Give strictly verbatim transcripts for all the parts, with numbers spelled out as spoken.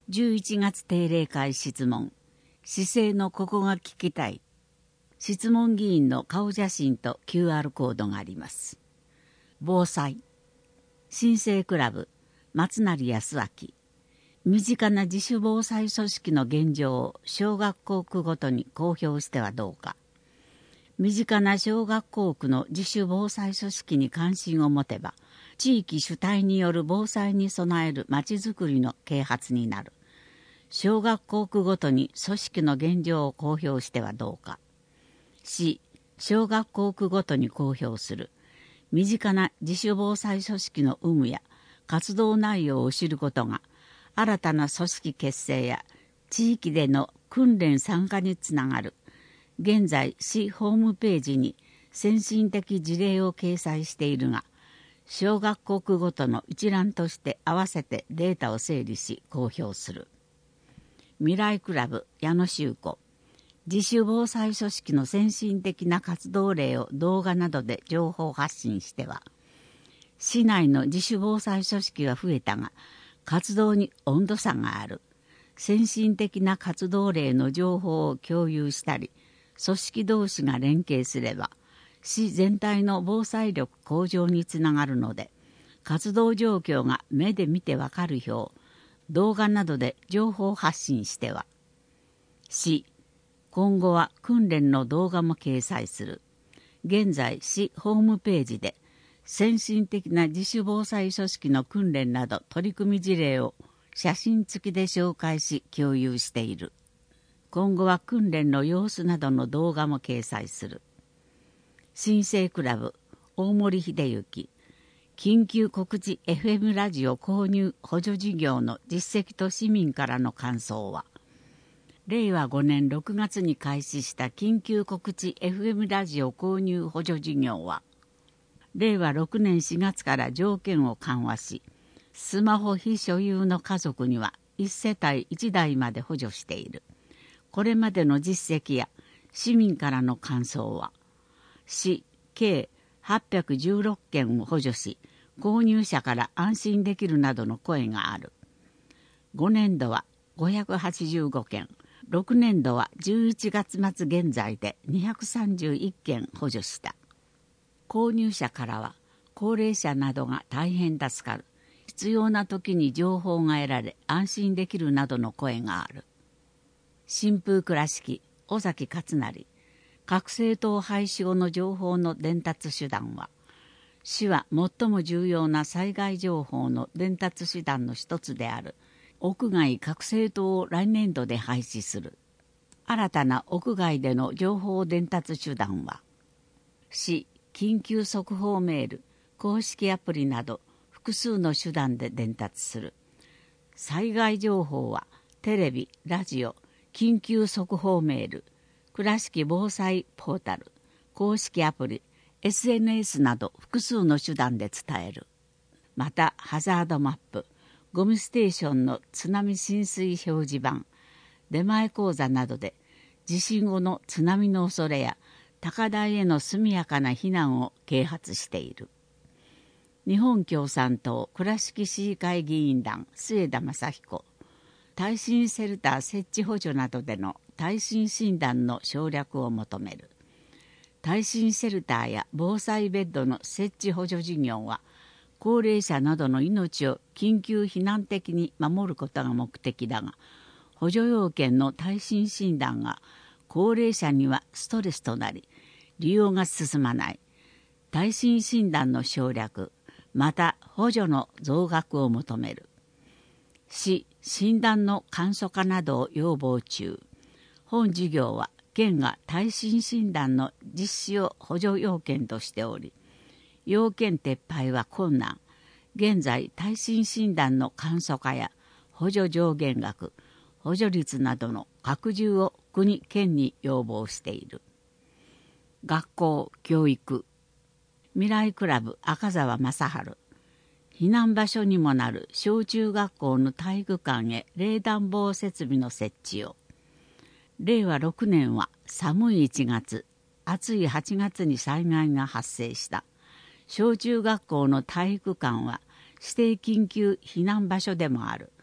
じゅういちがつ定例会質問。市政のここが聞きたい。質問議員の顔写真と キューアール コードがあります。防災。新生クラブ松成康明。身近な自主防災組織の現状を小学校区ごとに公表してはどうか。身近な小学校区の自主防災組織に関心を持てば、地域主体による防災に備えるまちづくりの啓発になる。小学校区ごとに組織の現状を公表してはどうか。し、小学校区ごとに公表する。身近な自主防災組織の有無や活動内容を知ることが、新たな組織結成や地域での訓練参加につながる。現在、市ホームページに先進的事例を掲載しているが、小学校区ごとの一覧として合わせてデータを整理し公表する。未来クラブ矢野修子。自主防災組織の先進的な活動例を動画などで情報発信しては、市内の自主防災組織は増えたが、活動に温度差がある。先進的な活動例の情報を共有したり、組織同士が連携すれば、市全体の防災力向上につながるので、活動状況が目で見てわかるよう、動画などで情報発信しては、市、今後は訓練の動画も掲載する。現在、市ホームページで、先進的な自主防災組織の訓練など取り組み事例を写真付きで紹介し共有している。今後は訓練の様子などの動画も掲載する。新生クラブ大森秀幸。緊急告知 エフエム ラジオ購入補助事業の実績と市民からの感想は、れいわごねんろくがつに開始した緊急告知 エフエム ラジオ購入補助事業は、れいわろくねんしがつから条件を緩和し、スマホ非所有の家族にはいち世帯いちだいまで補助している。これまでの実績や市民からの感想は、市計はっぴゃくじゅうろっけんを補助し、購入者から安心できるなどの声がある。ごねんどはごひゃくはちじゅうごけん、ろくねんどはじゅういちがつまつ現在でにひゃくさんじゅういっけん補助した。購入者からは、高齢者などが大変助かる。必要な時に情報が得られ安心できるなどの声がある。新風倉敷尾崎勝成。核政党廃止後の情報の伝達手段は、市は最も重要な災害情報の伝達手段の一つである屋外核政党を来年度で廃止する。新たな屋外での情報伝達手段は、市緊急速報メール、公式アプリなど複数の手段で伝達する。災害情報はテレビ、ラジオ、緊急速報メール、倉敷防災ポータル、公式アプリ、エスエヌエス など複数の手段で伝える。また、ハザードマップ、ゴミステーションの津波浸水表示板、出前講座などで地震後の津波の恐れや高台への速やかな避難を啓発している。日本共産党倉敷市議会議員団末田正彦。耐震シェルター設置補助などでの耐震診断の省略を求める。耐震シェルターや防災ベッドの設置補助事業は、高齢者などの命を緊急避難的に守ることが目的だが、補助要件の耐震診断が高齢者にはストレスとなり、利用が進まない。耐震診断の省略、また補助の増額を求める。市、診断の簡素化などを要望中。本事業は県が耐震診断の実施を補助要件としており、要件撤廃は困難。現在、耐震診断の簡素化や補助上限額、補助率などの拡充を国・県に要望している。学校・教育。未来クラブ赤澤正治。避難場所にもなる小中学校の体育館へ冷暖房設備の設置を。れいわろくねんは寒いいちがつ、暑いはちがつに災害が発生した。小中学校の体育館は指定緊急避難場所でもある。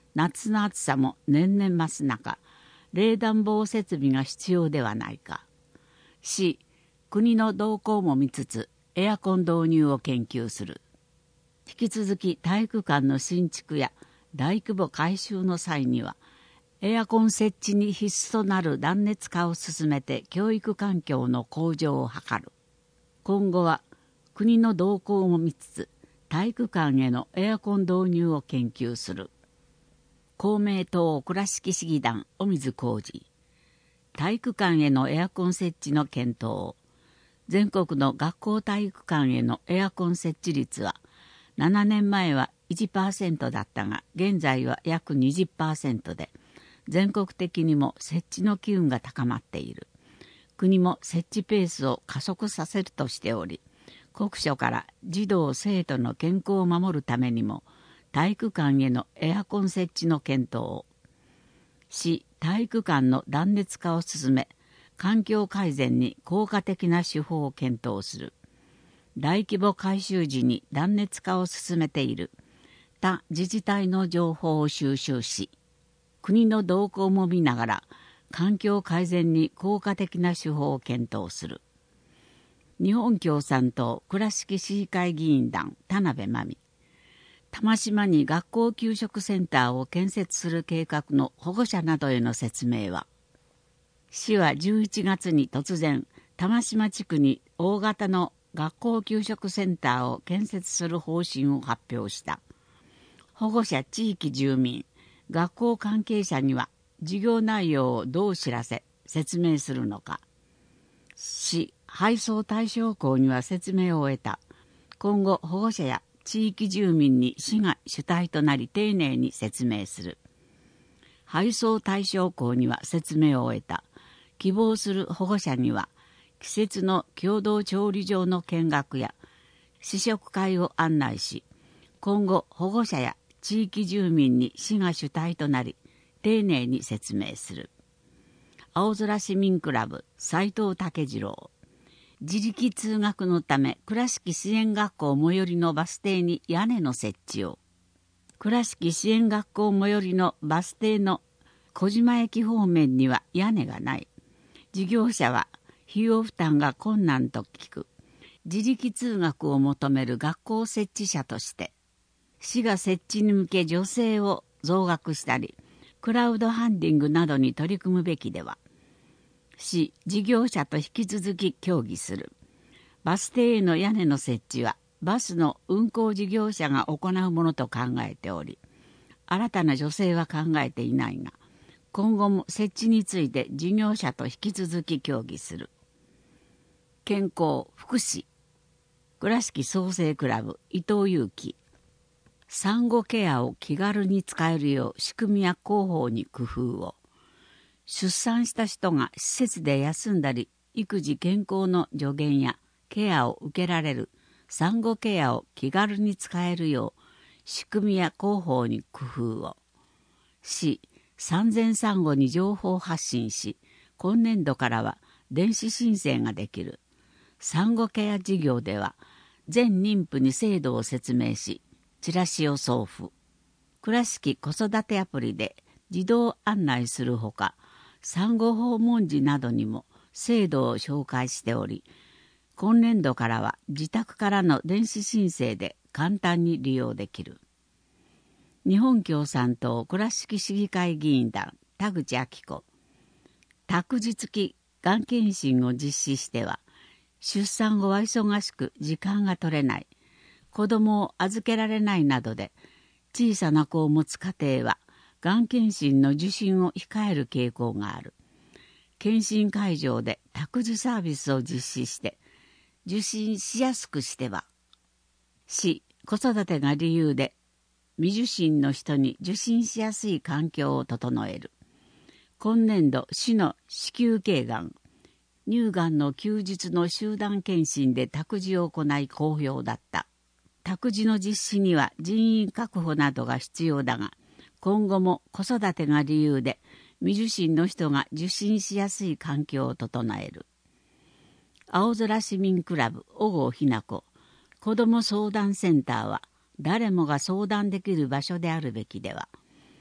夏の暑さも年々増す中、冷暖房設備が必要ではないか。し、国の動向も見つつエアコン導入を研究する。引き続き体育館の新築や大規模改修の際にはエアコン設置に必須となる断熱化を進めて教育環境の向上を図る。今後は国の動向も見つつ体育館へのエアコン導入を研究する。公明党倉敷市議団尾水浩二。体育館へのエアコン設置の検討。全国の学校体育館へのエアコン設置率はななねんまえはいちパーセント だったが現在は約 にじゅっパーセント で全国的にも設置の機運が高まっている。国も設置ペースを加速させるとしており、国書から児童生徒の健康を守るためにも体育館へのエアコン設置の検討を。市体育館の断熱化を進め、環境改善に効果的な手法を検討する。大規模改修時に断熱化を進めている他自治体の情報を収集し、国の動向も見ながら環境改善に効果的な手法を検討する。日本共産党倉敷市議会議員団田辺真美。玉島に学校給食センターを建設する計画の保護者などへの説明は、市はじゅういちがつに突然玉島地区に大型の学校給食センターを建設する方針を発表した。保護者、地域住民、学校関係者には事業内容をどう知らせ説明するのか。市配送対象校には説明を終えた。今後保護者や地域住民に市が主体となり丁寧に説明する。配送対象校には説明を終えた。希望する保護者には季節の共同調理場の見学や試食会を案内し、今後保護者や地域住民に市が主体となり丁寧に説明する。青空市民クラブ斉藤武次郎。自力通学のため倉敷支援学校最寄りのバス停に屋根の設置を。倉敷支援学校最寄りのバス停の小島駅方面には屋根がない。事業者は費用負担が困難と聞く。自力通学を求める学校設置者として市が設置に向け助成を増額したりクラウドファンディングなどに取り組むべきでは。市事業者と引き続き協議する。バス停への屋根の設置はバスの運行事業者が行うものと考えており、新たな助成は考えていないが、今後も設置について事業者と引き続き協議する。健康福祉倉敷創生クラブ伊藤裕樹。産後ケアを気軽に使えるよう仕組みや広報に工夫を。出産した人が施設で休んだり育児健康の助言やケアを受けられる産後ケアを気軽に使えるよう仕組みや広報に工夫を。市産前産後に情報発信し、今年度からは電子申請ができる。産後ケア事業では全妊婦に制度を説明しチラシを送付。倉敷子育てアプリで自動案内するほか、産後訪問時などにも制度を紹介しており、今年度からは自宅からの電子申請で簡単に利用できる。日本共産党倉敷市議会議員団田口明子。託児付きがん検診を実施しては、出産後は忙しく時間が取れない、子供を預けられないなどで、小さな子を持つ家庭はがん検診の受診を控える傾向がある。検診会場で託児サービスを実施して受診しやすくしては、市子育てが理由で未受診の人に受診しやすい環境を整える。今年度市の子宮頸がん、乳がんの休日の集団検診で託児を行い好評だった。託児の実施には人員確保などが必要だが、今後も子育てが理由で未受診の人が受診しやすい環境を整える。青空市民クラブ小郷ひな子。子ども相談センターは誰もが相談できる場所であるべきでは。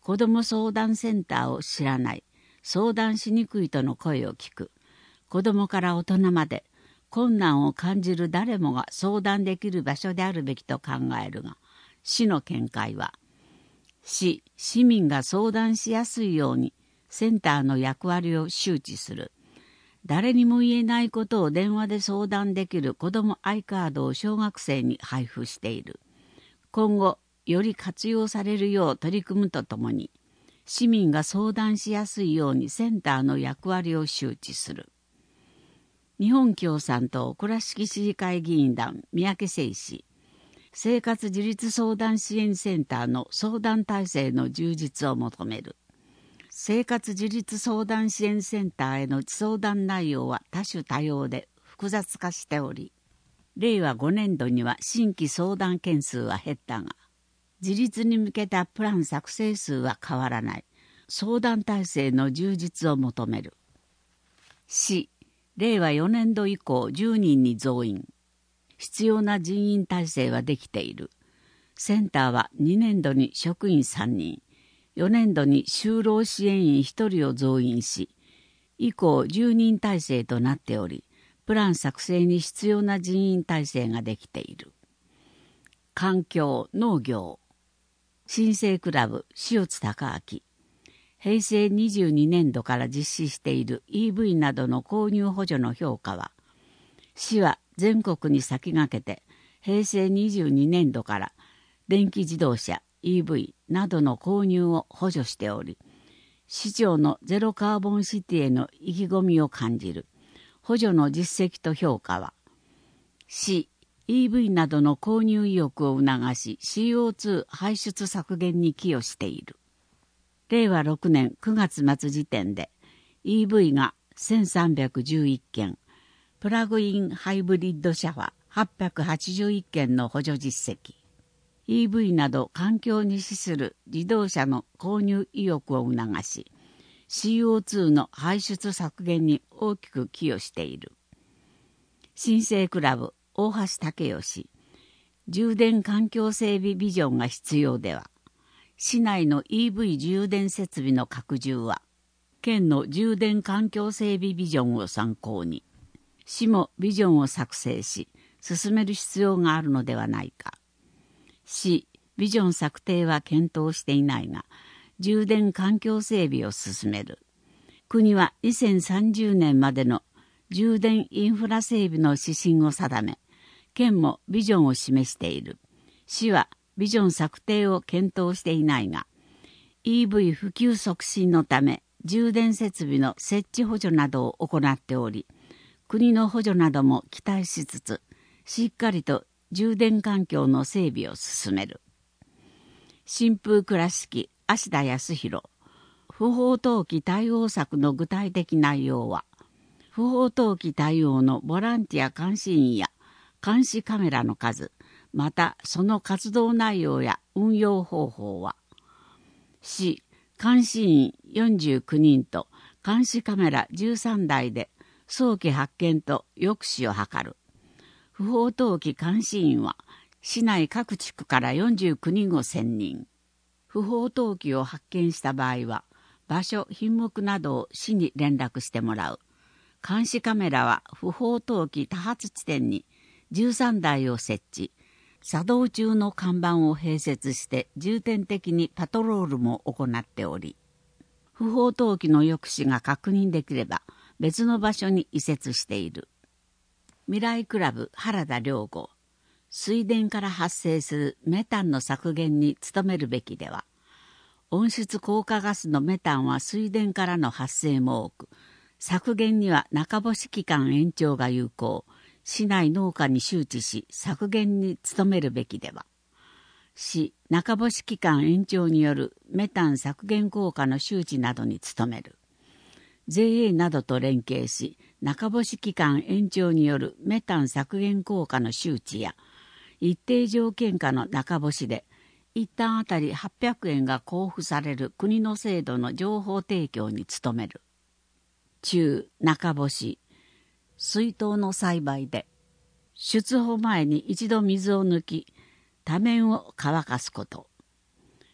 子ども相談センターを知らない、相談しにくいとの声を聞く。子どもから大人まで困難を感じる誰もが相談できる場所であるべきと考えるが、市の見解は、市、市民が相談しやすいようにセンターの役割を周知する。誰にも言えないことを電話で相談できる子どもアイカードを小学生に配布している。今後、より活用されるよう取り組むとともに、市民が相談しやすいようにセンターの役割を周知する。日本共産党倉敷市議会議員団三宅誠氏、生活自立相談支援センターの相談体制の充実を求める。生活自立相談支援センターへの相談内容は多種多様で複雑化しており、れいわごねんどには新規相談件数は減ったが、自立に向けたプラン作成数は変わらない。相談体制の充実を求める。市、れいわよねんど以降じゅうにんに増員。必要な人員体制はできている。センターはにねんどに職員さんにん、よねんどに就労支援員ひとりを増員し、以降じゅうにん体制となっており、プラン作成に必要な人員体制ができている。環境、農業。新生クラブ塩津隆明、へいせいにじゅうにねんどから実施している イーブイ などの購入補助の評価は、市は全国に先駆けてへいせいにじゅうにねんどから電気自動車 イーブイ などの購入を補助しており、市長のゼロカーボンシティへの意気込みを感じる。補助の実績と評価は、市イーブイ などの購入意欲を促し シーオーツー 排出削減に寄与している。れいわろくねんくがつ末時点で イーブイ がせんさんびゃくじゅういっけん、プラグインハイブリッド車ははっぴゃくはちじゅういっけんの補助実績。イーブイ など環境に資する自動車の購入意欲を促し シーオーツー の排出削減に大きく寄与している。新生クラブ大橋武義、充電環境整備ビジョンが必要では、市内の イーブイ 充電設備の拡充は、県の充電環境整備ビジョンを参考に、市もビジョンを作成し、進める必要があるのではないか。市、ビジョン策定は検討していないが、充電環境整備を進める。国はにせんさんじゅうねんまでの充電インフラ整備の指針を定め、県もビジョンを示している。市はビジョン策定を検討していないが、イーブイ 普及促進のため充電設備の設置補助などを行っており、国の補助なども期待しつつ、しっかりと充電環境の整備を進める。新風倉敷芦田康弘、不法投棄対応策の具体的内容は、不法投棄対応のボランティア監視員や監視カメラの数、またその活動内容や運用方法は、市監視員よんじゅうきゅうにんと監視カメラじゅうさんだいで早期発見と抑止を図る。不法投棄監視員は市内各地区からよんじゅうきゅうにんを選任。不法投棄を発見した場合は、場所、品目などを市に連絡してもらう。監視カメラは不法投棄多発地点にじゅうさんだいを設置、作動中の看板を併設して重点的にパトロールも行っており、不法投棄の抑止が確認できれば別の場所に移設している。未来クラブ原田良吾、水田から発生するメタンの削減に努めるべきでは、温室効果ガスのメタンは水田からの発生も多く、削減には中干し期間延長が有効、市内農家に周知し削減に努めるべきでは、市中干し期間延長によるメタン削減効果の周知などに努める。ジェーエー などと連携し、中干し期間延長によるメタン削減効果の周知や、一定条件下の中干しで一旦あたりはっぴゃくえんが交付される国の制度の情報提供に努める。中中干し水筒の栽培で出穂前に一度水を抜き多面を乾かすこと。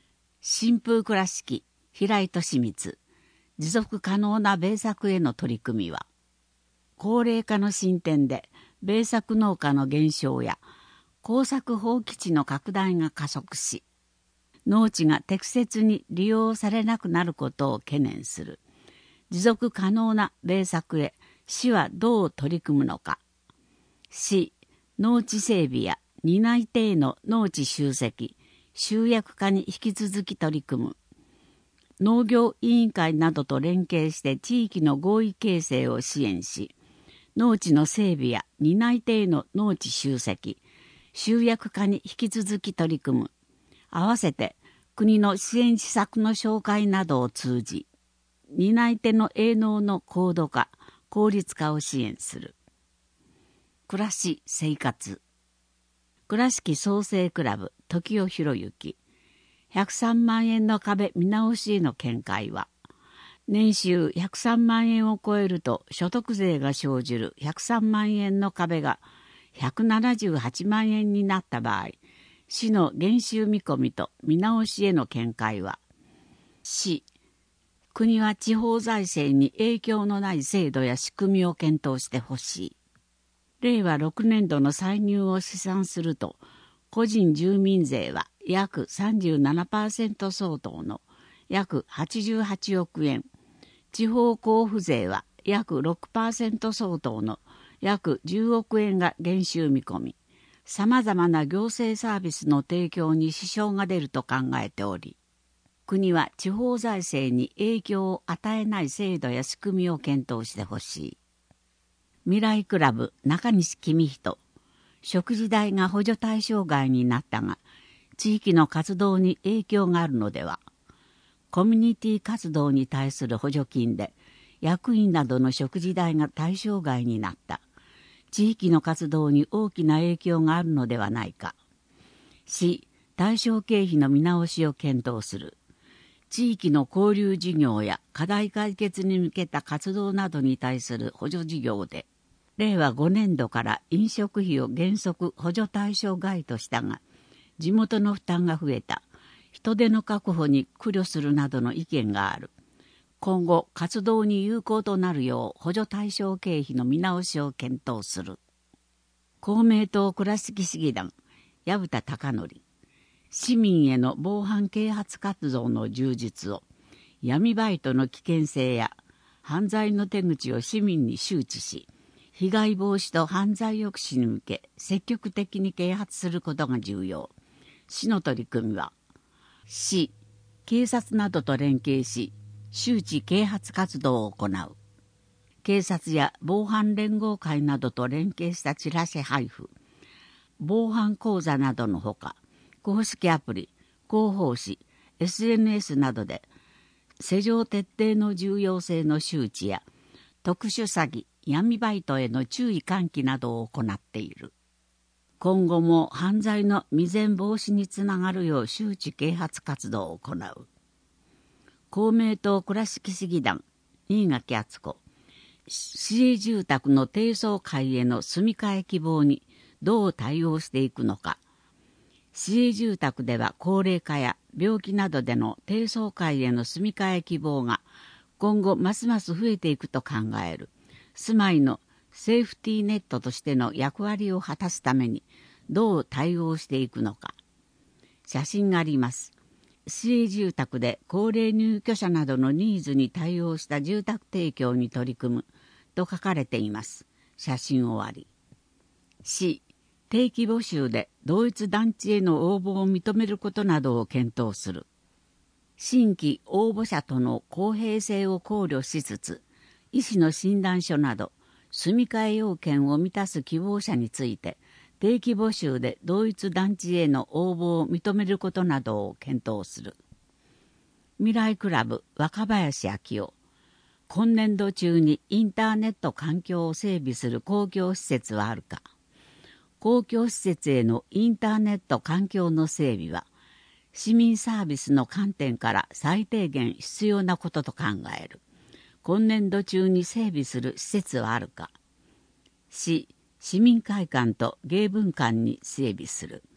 新風倉敷平井利光持続可能な米作への取り組みは、高齢化の進展で米作農家の減少や耕作放棄地の拡大が加速し、農地が適切に利用されなくなることを懸念する。持続可能な米作へ市はどう取り組むのか。市、農地整備や担い手への農地集積、集約化に引き続き取り組む。農業委員会などと連携して地域の合意形成を支援し、農地の整備や担い手への農地集積、集約化に引き続き取り組む。合わせて国の支援施策の紹介などを通じ、担い手の営農の高度化、効率化を支援する。暮らし生活。倉敷創生クラブ時代博之ひゃくさんまんえんの壁見直しへの見解は、年収ひゃくさんまんえんを超えると所得税が生じるひゃくさんまんえんの壁がひゃくななじゅうはちまんえんになった場合、市の減収見込みと見直しへの見解は、市、国は地方財政に影響のない制度や仕組みを検討してほしい。れいわろくねんどの歳入を試算すると、個人住民税は約 さんじゅうななパーセント 相当の約はちじゅうはちおくえん、地方交付税は約 ろくパーセント 相当の約じゅうおくえんが減収見込み、さまざまな行政サービスの提供に支障が出ると考えており、国は地方財政に影響を与えない制度や仕組みを検討してほしい。未来クラブ中西公人、食事代が補助対象外になったが、地域の活動に影響があるのでは。コミュニティ活動に対する補助金で、役員などの食事代が対象外になった。地域の活動に大きな影響があるのではないか。市、対象経費の見直しを検討する。地域の交流事業や課題解決に向けた活動などに対する補助事業で、れいわごねんどから飲食費を原則補助対象外としたが、地元の負担が増えた、人手の確保に苦慮するなどの意見がある。今後、活動に有効となるよう補助対象経費の見直しを検討する。公明党倉敷市議団、薮田貴則、市民への防犯啓発活動の充実を、闇バイトの危険性や犯罪の手口を市民に周知し、被害防止と犯罪抑止に向け積極的に啓発することが重要。市の取り組みは、市、警察などと連携し、周知啓発活動を行う。警察や防犯連合会などと連携したチラシ配布、防犯講座などのほか、公式アプリ、広報誌、エスエヌエス などで、施錠徹底の重要性の周知や、特殊詐欺、闇バイトへの注意喚起などを行っている。今後も犯罪の未然防止につながるよう周知啓発活動を行う。公明党倉敷市議団、新垣敦子、市営住宅の低層階への住み替え希望にどう対応していくのか。市営住宅では高齢化や病気などでの低層階への住み替え希望が今後ますます増えていくと考える。住まいのセーフティーネットとしての役割を果たすためにどう対応していくのか。写真があります。市営住宅で高齢入居者などのニーズに対応した住宅提供に取り組むと書かれています。写真終わり。市、定期募集で同一団地への応募を認めることなどを検討する。新規応募者との公平性を考慮しつつ、医師の診断書など住み替え要件を満たす希望者について定期募集で同一団地への応募を認めることなどを検討する。未来クラブ若林昭夫、今年度中にインターネット環境を整備する公共施設はあるか。公共施設へのインターネット環境の整備は市民サービスの観点から最低限必要なことと考える。今年度中に整備する施設はあるか。市、市民会館と芸文館に整備する。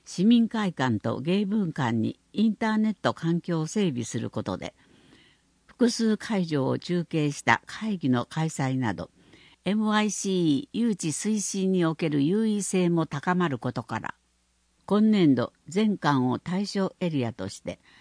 市民会館と芸文館にインターネット環境を整備することで、複数会場を中継した会議の開催など、エムアイシー 誘致推進における優位性も高まることから、今年度全館を対象エリアとして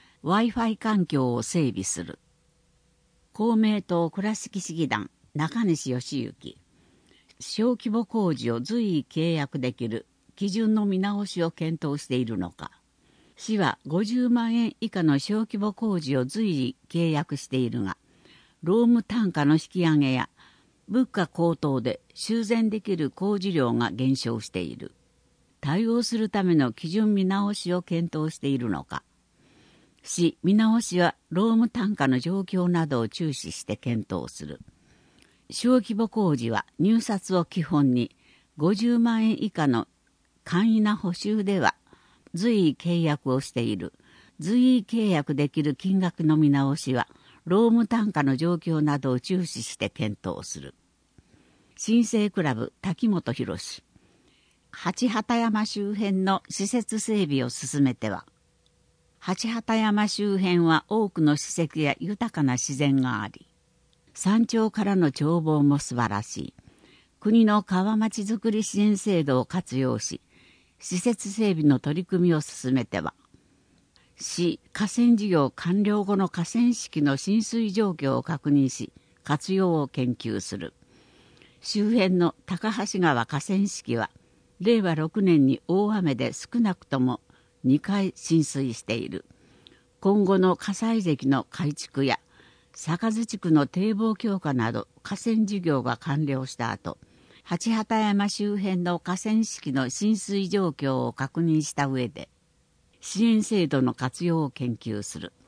Wi-Fi 環境を整備する。公明党倉敷市議団中西義行、小規模工事を随意契約できる基準の見直しを検討しているのか。市はごじゅうまんえん以下の小規模工事を随意契約しているが、労務単価の引き上げや物価高騰で修繕できる工事量が減少している。対応するための基準見直しを検討しているのか。市見直しは労務単価の状況などを注視して検討する。小規模工事は入札を基本にごじゅうまんえん以下の簡易な補修では随意契約をしている。随意契約できる金額の見直しは労務単価の状況などを注視して検討する。新生クラブ滝本博史、八幡山周辺の施設整備を進めては、八幡山周辺は多くの史跡や豊かな自然があり、山頂からの眺望も素晴らしい。国の川町づくり支援制度を活用し、施設整備の取り組みを進めては、市河川事業完了後の河川敷の浸水状況を確認し、活用を研究する。周辺の高橋川河川敷は、れいわろくねんに大雨で少なくともにかい浸水している。今後の葛西堰の改築や坂津地区の堤防強化など河川事業が完了した後、八幡山周辺の河川敷の浸水状況を確認した上で、支援制度の活用を研究する。